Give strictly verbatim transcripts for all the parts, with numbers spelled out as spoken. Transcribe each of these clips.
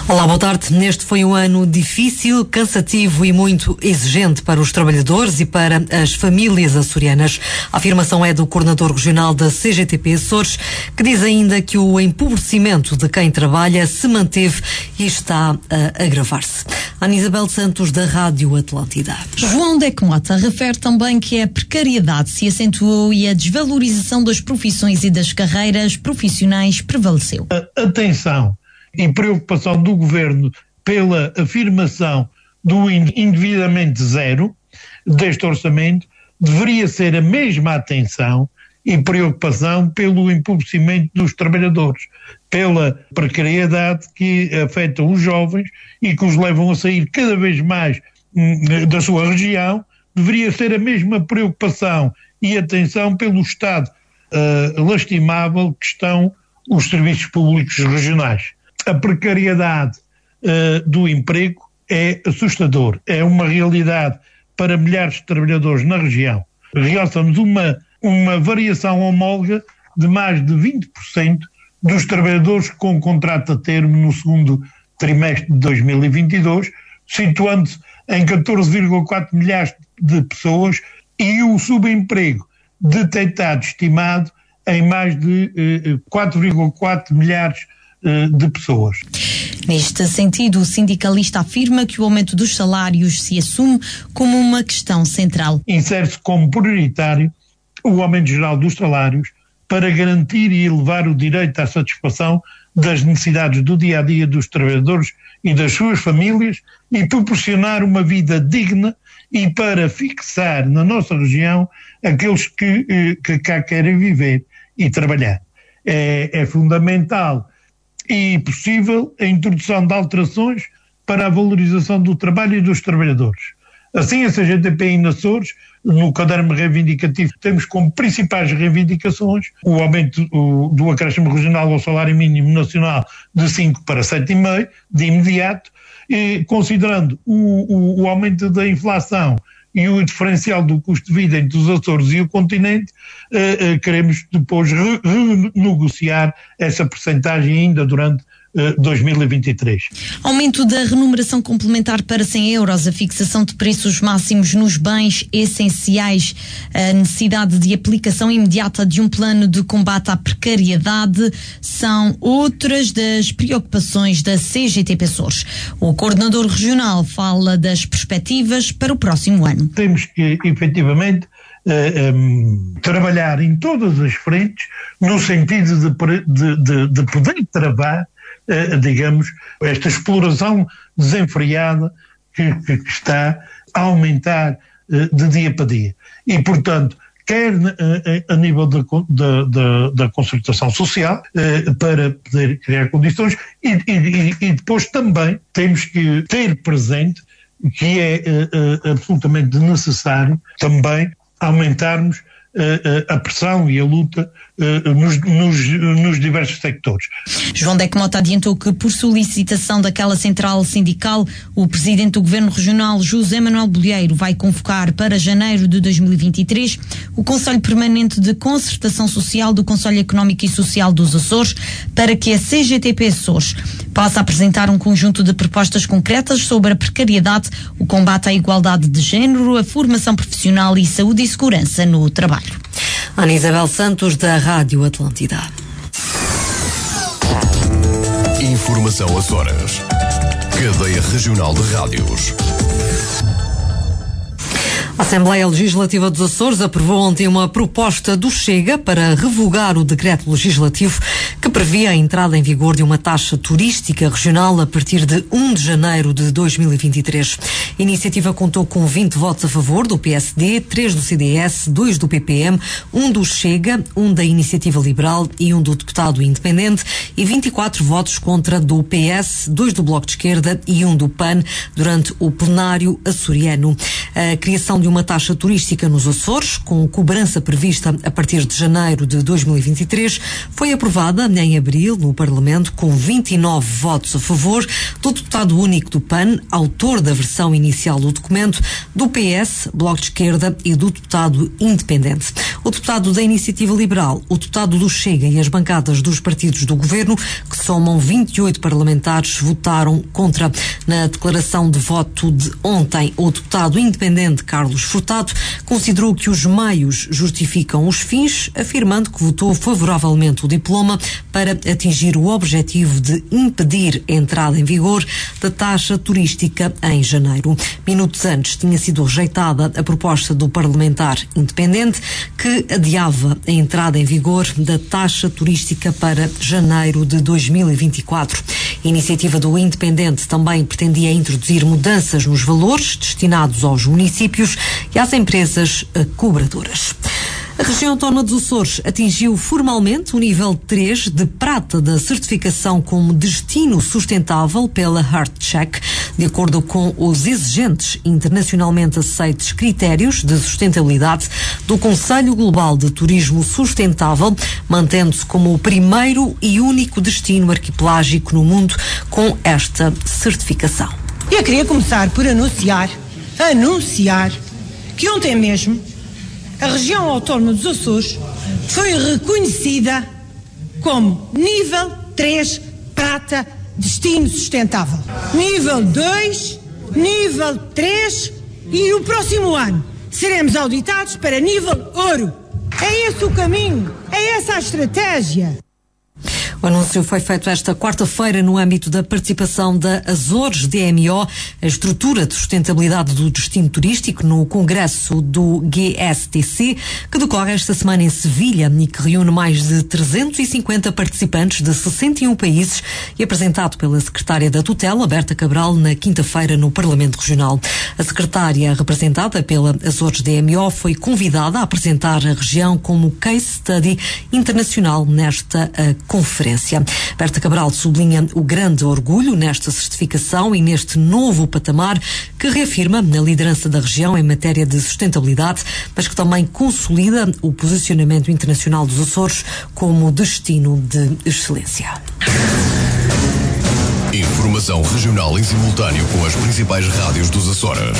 Olá, boa tarde. Neste foi um ano difícil, cansativo e muito exigente para os trabalhadores e para as famílias açorianas. A afirmação é do coordenador regional da C G T P Açores, que diz ainda que o empobrecimento de quem trabalha se manteve e está a agravar-se. Ana Isabel Santos, da Rádio Atlântida. João Decmota refere também que a precariedade se acentuou e a desvalorização das profissões e das carreiras profissionais prevaleceu. Atenção e preocupação do Governo pela afirmação do indevidamente zero deste orçamento deveria ser a mesma atenção e preocupação pelo empobrecimento dos trabalhadores, pela precariedade que afeta os jovens e que os levam a sair cada vez mais da sua região. Deveria ser a mesma preocupação e atenção pelo estado uh, lastimável que estão os serviços públicos regionais. A precariedade uh, do emprego é assustador, é uma realidade para milhares de trabalhadores na região. Realçamos uma, uma variação homóloga de mais de vinte por cento dos trabalhadores com contrato a termo no segundo trimestre de dois mil e vinte e dois, situando-se em catorze vírgula quatro milhares de pessoas, e o subemprego detectado estimado em mais de uh, quatro vírgula quatro milhares de pessoas. Neste sentido, o sindicalista afirma que o aumento dos salários se assume como uma questão central. Insere-se como prioritário o aumento geral dos salários para garantir e elevar o direito à satisfação das necessidades do dia-a-dia dos trabalhadores e das suas famílias e proporcionar uma vida digna e para fixar na nossa região aqueles que, que cá querem viver e trabalhar. É, é fundamental e possível a introdução de alterações para a valorização do trabalho e dos trabalhadores. Assim, a C G T P em Açores, no caderno reivindicativo, temos como principais reivindicações o aumento o, do acréscimo regional ao salário mínimo nacional de cinco para sete vírgula cinco, de imediato, e considerando o, o, o aumento da inflação e o diferencial do custo de vida entre os Açores e o continente, eh, eh, queremos depois re- renegociar essa percentagem ainda durante eh, dois mil e vinte e três. Aumento da remuneração complementar para cem euros, a fixação de preços máximos nos bens essenciais, a necessidade de aplicação imediata de um plano de combate à precariedade são outras das preocupações da C G T P Açores. O coordenador regional fala das perspectivas para o próximo ano. Temos que, efetivamente, uh, um, trabalhar em todas as frentes no sentido de, de, de, de poder travar, uh, digamos, esta exploração desenfreada que, que, que está a aumentar uh, de dia para dia. E, portanto, quer a, a nível da, da, da, da concertação social, uh, para poder criar condições, e, e, e depois também temos que ter presente que é uh, uh, absolutamente necessário também aumentarmos uh, uh, a pressão e a luta uh, nos, nos, nos diversos sectores. João Decmota adiantou que, por solicitação daquela central sindical, o presidente do Governo Regional, José Manuel Bolheiro, vai convocar para janeiro de dois mil e vinte e três o Conselho Permanente de Concertação Social do Conselho Económico e Social dos Açores, para que a C G T P Açores possa apresentar um conjunto de propostas concretas sobre a precariedade, o combate à igualdade de género, a formação profissional e saúde e segurança no trabalho. Ana Isabel Santos, da Rádio Atlântida. Informação Açores. Cadeia Regional de Rádios. A Assembleia Legislativa dos Açores aprovou ontem uma proposta do Chega para revogar o decreto legislativo que previa a entrada em vigor de uma taxa turística regional a partir de um de janeiro de dois mil e vinte e três. A iniciativa contou com vinte votos a favor do P S D, três do C D S, dois do P P M, um do Chega, um da Iniciativa Liberal e um do deputado independente e vinte e quatro votos contra do P S, dois do Bloco de Esquerda e um do P A N durante o plenário açoriano. A criação de uma taxa turística nos Açores, com cobrança prevista a partir de janeiro de dois mil e vinte e três, foi aprovada em abril, no Parlamento, com vinte e nove votos a favor, do deputado único do P A N, autor da versão inicial do documento, do P S, Bloco de Esquerda e do deputado independente. O deputado da Iniciativa Liberal, o deputado do Chega e as bancadas dos partidos do governo, que somam vinte e oito parlamentares, votaram contra. Na declaração de voto de ontem, o deputado independente Carlos Furtado considerou que os meios justificam os fins, afirmando que votou favoravelmente o diploma para atingir o objetivo de impedir a entrada em vigor da taxa turística em janeiro. Minutos antes tinha sido rejeitada a proposta do parlamentar independente que adiava a entrada em vigor da taxa turística para janeiro de dois mil e vinte e quatro. A iniciativa do independente também pretendia introduzir mudanças nos valores destinados aos municípios e às empresas cobradoras. A região autónoma dos Açores atingiu formalmente o nível três de prata da certificação como destino sustentável pela Heartcheck, de acordo com os exigentes internacionalmente aceitos critérios de sustentabilidade do Conselho Global de Turismo Sustentável, mantendo-se como o primeiro e único destino arquipelágico no mundo com esta certificação. Eu queria começar por anunciar, anunciar que ontem mesmo a região autónoma dos Açores foi reconhecida como nível três prata destino sustentável. Nível dois, nível três e no próximo ano seremos auditados para nível ouro. É esse o caminho, é essa a estratégia. O anúncio foi feito esta quarta-feira no âmbito da participação da Azores D M O, a estrutura de sustentabilidade do destino turístico, no congresso do G S T C, que decorre esta semana em Sevilha e que reúne mais de trezentos e cinquenta participantes de sessenta e um países e apresentado pela secretária da tutela, Berta Cabral, na quinta-feira no Parlamento Regional. A secretária, representada pela Azores D M O, foi convidada a apresentar a região como case study internacional nesta uh, conferência. Berta Cabral sublinha o grande orgulho nesta certificação e neste novo patamar que reafirma a liderança da região em matéria de sustentabilidade, mas que também consolida o posicionamento internacional dos Açores como destino de excelência. Informação regional em simultâneo com as principais rádios dos Açores.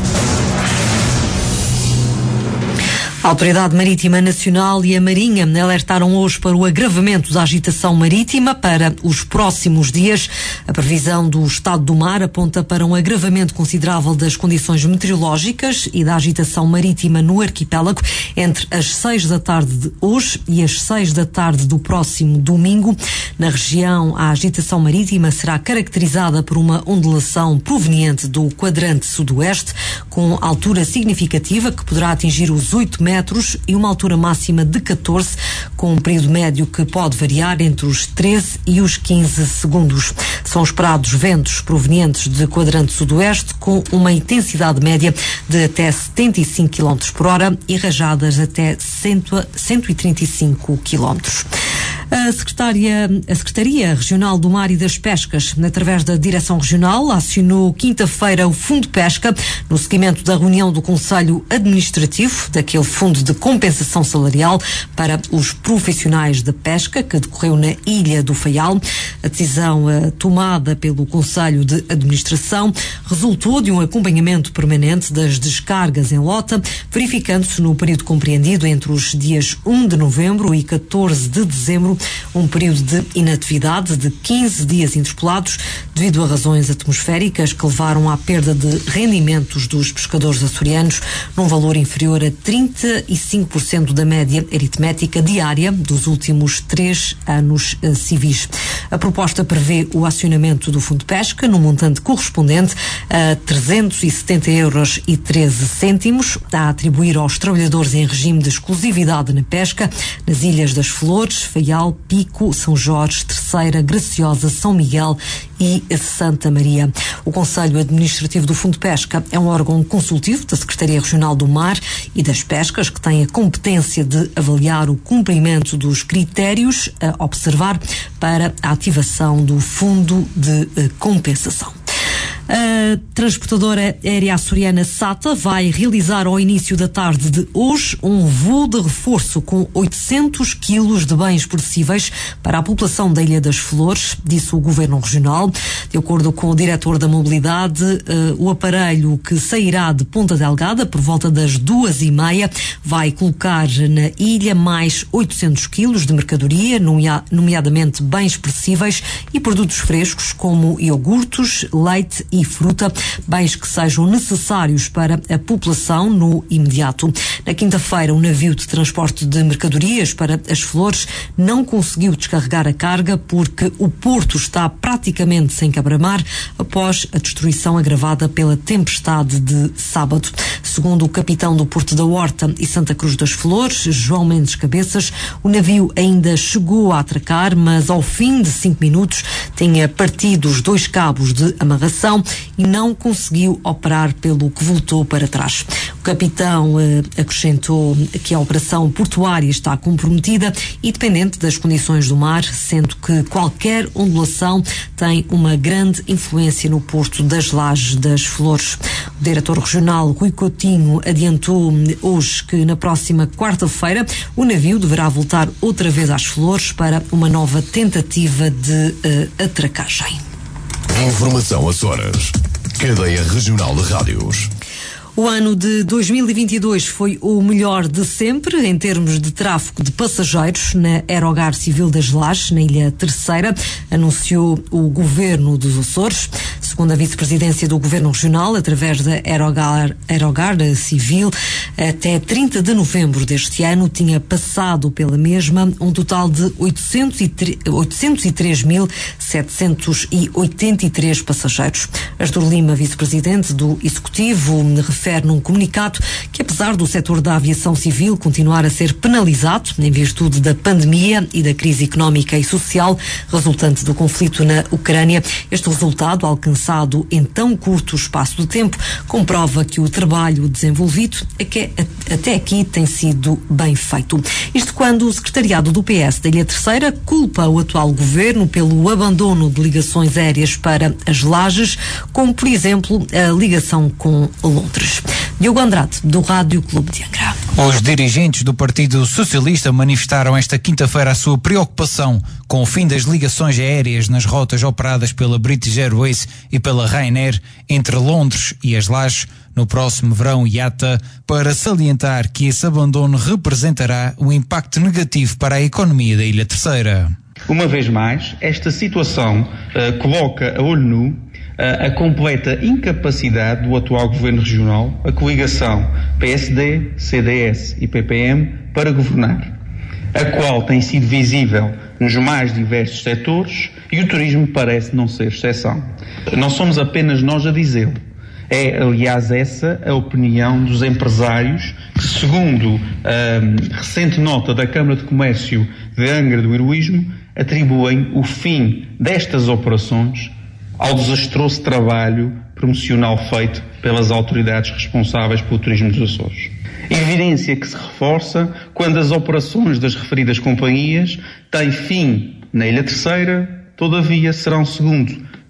A Autoridade Marítima Nacional e a Marinha alertaram hoje para o agravamento da agitação marítima para os próximos dias. A previsão do estado do mar aponta para um agravamento considerável das condições meteorológicas e da agitação marítima no arquipélago entre as seis da tarde de hoje e as seis da tarde do próximo domingo. Na região, a agitação marítima será caracterizada por uma ondulação proveniente do quadrante sudoeste, com altura significativa que poderá atingir os oito metros e uma altura máxima de catorze, com um período médio que pode variar entre os treze e os quinze segundos. São esperados ventos provenientes de quadrante sudoeste com uma intensidade média de até setenta e cinco quilómetros por hora e rajadas até cento e trinta e cinco quilómetros. A, secretária, a Secretaria Regional do Mar e das Pescas, através da Direção Regional, acionou quinta-feira o Fundo Pesca no seguimento da reunião do Conselho Administrativo daquele Fundo de Compensação Salarial para os profissionais da pesca que decorreu na Ilha do Faial. A decisão uh, tomada pelo Conselho de Administração resultou de um acompanhamento permanente das descargas em Lota, verificando-se no período compreendido entre os dias um de novembro e catorze de dezembro um período de inatividade de quinze dias interpelados devido a razões atmosféricas que levaram à perda de rendimentos dos pescadores açorianos num valor inferior a trinta e cinco por cento da média aritmética diária dos últimos três anos uh, civis. A proposta prevê o acionamento do Fundo Pesca no montante correspondente a trezentos e setenta euros e treze cêntimos a atribuir aos trabalhadores em regime de exclusividade na pesca nas Ilhas das Flores, Faial, Pico, São Jorge, Terceira, Graciosa, São Miguel e Santa Maria. O Conselho Administrativo do Fundo Pesca é um órgão consultivo da Secretaria Regional do Mar e das Pescas que tem a competência de avaliar o cumprimento dos critérios a observar para a ativação do Fundo de Compensação. A transportadora aérea açoriana S A T A vai realizar ao início da tarde de hoje um voo de reforço com oitocentos quilos de bens perecíveis para a população da Ilha das Flores, disse o Governo Regional. De acordo com o diretor da Mobilidade, uh, o aparelho que sairá de Ponta Delgada por volta das duas e meia vai colocar na ilha mais oitocentos quilos de mercadoria, nomeadamente bens perecíveis e produtos frescos como iogurtes, leite e fruta, bens que sejam necessários para a população no imediato. Na quinta-feira, um navio de transporte de mercadorias para as Flores não conseguiu descarregar a carga porque o porto está praticamente sem quebra-mar após a destruição agravada pela tempestade de sábado. Segundo o capitão do Porto da Horta e Santa Cruz das Flores, João Mendes Cabeças, o navio ainda chegou a atracar, mas ao fim de cinco minutos tinha partido os dois cabos de amarração e não conseguiu operar, pelo que voltou para trás. O capitão eh, acrescentou que a operação portuária está comprometida e dependente das condições do mar, sendo que qualquer ondulação tem uma grande influência no Porto das Lajes das Flores. O diretor regional, Rui Coutinho, adiantou hoje que na próxima quarta-feira o navio deverá voltar outra vez às Flores para uma nova tentativa de uh, atracagem. Informação Açores. Cadeia Regional de Rádios. O ano de dois mil e vinte e dois foi o melhor de sempre em termos de tráfego de passageiros na Aerogar Civil das Lajes, na Ilha Terceira, anunciou o Governo dos Açores. Segundo a vice-presidência do Governo Regional, através da Aerogar, Aerogar Civil, até trinta de novembro deste ano tinha passado pela mesma um total de oitocentos e três mil setecentos e oitenta e três passageiros. Astor Lima, vice-presidente do Executivo, refere num comunicado que, apesar do setor da aviação civil continuar a ser penalizado em virtude da pandemia e da crise económica e social resultante do conflito na Ucrânia, este resultado, alcançado em tão curto espaço de tempo, comprova que o trabalho desenvolvido é que até aqui tem sido bem feito. Isto quando o secretariado do P S da Ilha Terceira culpa o atual governo pelo abandono de ligações aéreas para as Lajes, como, por exemplo, a ligação com Londres. Diogo Andrade, do Rádio Clube de Angra. Os dirigentes do Partido Socialista manifestaram esta quinta-feira a sua preocupação com o fim das ligações aéreas nas rotas operadas pela British Airways e pela Ryanair entre Londres e as Lajes no próximo verão I A T A, para salientar que esse abandono representará um impacto negativo para a economia da Ilha Terceira. Uma vez mais, esta situação uh, coloca a olho nu a completa incapacidade do atual Governo Regional, a coligação P S D, C D S e P P M para governar, a qual tem sido visível nos mais diversos setores e o turismo parece não ser exceção. Não somos apenas nós a dizê-lo. É, aliás, essa a opinião dos empresários que, segundo a recente nota da Câmara de Comércio de Angra do Heroísmo, atribuem o fim destas operações ao desastroso trabalho promocional feito pelas autoridades responsáveis pelo turismo dos Açores. Evidência que se reforça quando as operações das referidas companhias têm fim na Ilha Terceira, todavia serão, segundo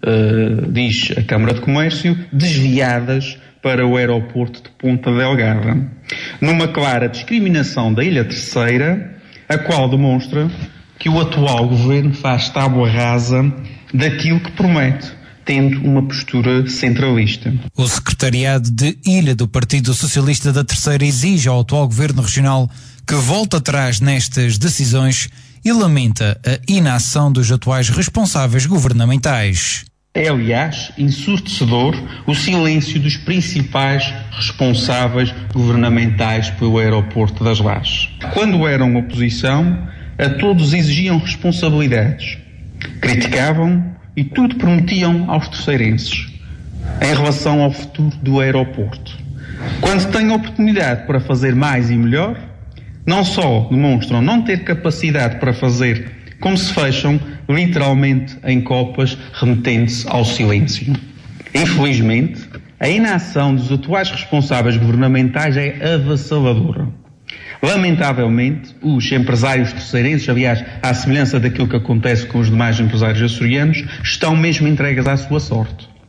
uh, diz a Câmara de Comércio, desviadas para o aeroporto de Ponta Delgada, numa clara discriminação da Ilha Terceira, a qual demonstra que o atual governo faz tábua rasa daquilo que promete, tendo uma postura centralista. O secretariado de Ilha do Partido Socialista da Terceira exige ao atual Governo Regional que volte atrás nestas decisões e lamenta a inação dos atuais responsáveis governamentais. É, aliás, ensurdecedor o silêncio dos principais responsáveis governamentais pelo aeroporto das Lajes. Quando eram oposição, a todos exigiam responsabilidades, criticavam e tudo prometiam aos terceirenses em relação ao futuro do aeroporto. Quando têm oportunidade para fazer mais e melhor, não só demonstram não ter capacidade para fazer, como se fecham literalmente em copas, remetendo-se ao silêncio. Infelizmente, a inação dos atuais responsáveis governamentais é avassaladora. Lamentavelmente, os empresários terceirenses, aliás, à semelhança daquilo que acontece com os demais empresários açorianos, estão mesmo entregues à sua sorte.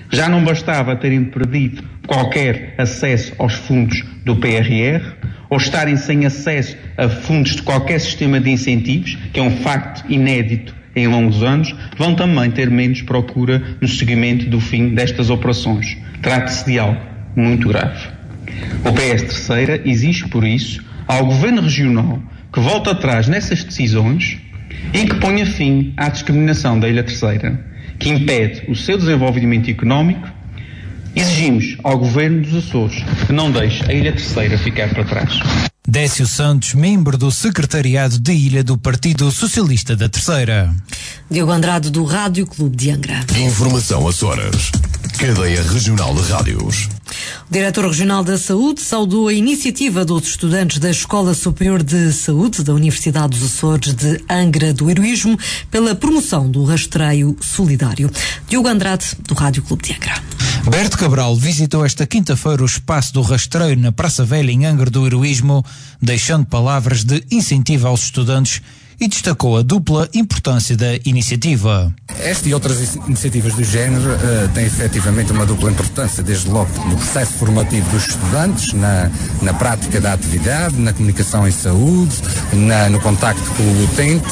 Já não bastava terem perdido qualquer acesso aos fundos do P R R, ou estarem sem acesso a fundos de qualquer sistema de incentivos, que é um facto inédito em longos anos, vão também ter menos procura no seguimento do fim destas operações. Trata-se de algo muito grave. O P S Terceira exige, por isso, ao Governo Regional que volte atrás nessas decisões e que ponha fim à discriminação da Ilha Terceira, que impede o seu desenvolvimento económico. Exigimos ao Governo dos Açores que não deixe a Ilha Terceira ficar para trás. Décio Santos, membro do Secretariado de Ilha do Partido Socialista da Terceira. Diogo Andrade, do Rádio Clube de Angra. Informação Açores. Cadeia Regional de Rádios. O Diretor Regional da Saúde saudou a iniciativa dos estudantes da Escola Superior de Saúde da Universidade dos Açores de Angra do Heroísmo pela promoção do rastreio solidário. Diogo Andrade, do Rádio Clube de Angra. Berto Cabral visitou esta quinta-feira o espaço do rastreio na Praça Velha em Angra do Heroísmo, deixando palavras de incentivo aos estudantes e destacou a dupla importância da iniciativa. Esta e outras iniciativas do género uh, têm efetivamente uma dupla importância, desde logo no processo formativo dos estudantes, na, na prática da atividade, na comunicação em saúde, na, no contacto com o utente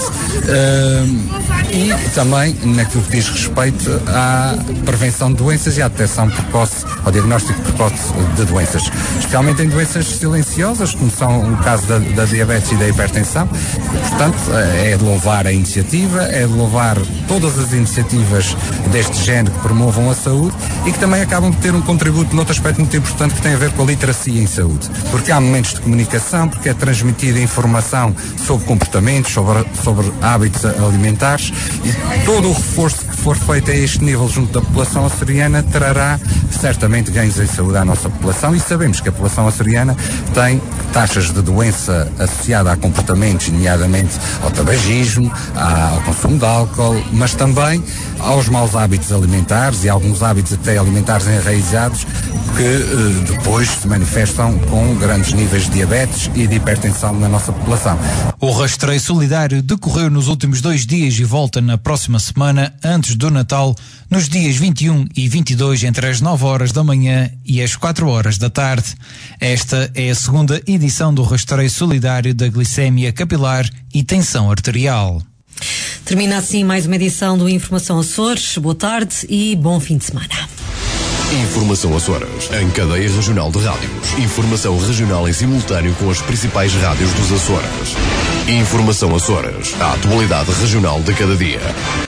uh, e também naquilo que diz respeito à prevenção de doenças e à detecção precoce, ao diagnóstico precoce de doenças, especialmente em doenças silenciosas, como são o caso da, da diabetes e da hipertensão. Portanto, é de louvar a iniciativa, é de louvar todas as iniciativas deste género que promovam a saúde e que também acabam de ter um contributo noutro aspecto muito importante que tem a ver com a literacia em saúde. Porque há momentos de comunicação, porque é transmitida informação sobre comportamentos, sobre, sobre hábitos alimentares e todo o reforço que for feito a este nível junto da população açoriana trará certamente ganhos em saúde à nossa população e sabemos que a população açoriana tem taxas de doença associada a comportamentos, nomeadamente ao tabagismo, ao consumo de álcool, mas também aos maus hábitos alimentares e alguns hábitos até alimentares enraizados que eh, depois se manifestam com grandes níveis de diabetes e de hipertensão na nossa população. O rastreio solidário decorreu nos últimos dois dias e volta na próxima semana, antes do Natal, nos dias vinte e um e vinte e dois, entre as nove horas da manhã e as quatro horas da tarde. Esta é a segunda edição do rastreio solidário da glicémia capilar e tensão arterial. Termina assim mais uma edição do Informação Açores. Boa tarde e bom fim de semana. Informação Açores, em cadeia regional de rádios. Informação regional em simultâneo com as principais rádios dos Açores. Informação Açores, a atualidade regional de cada dia.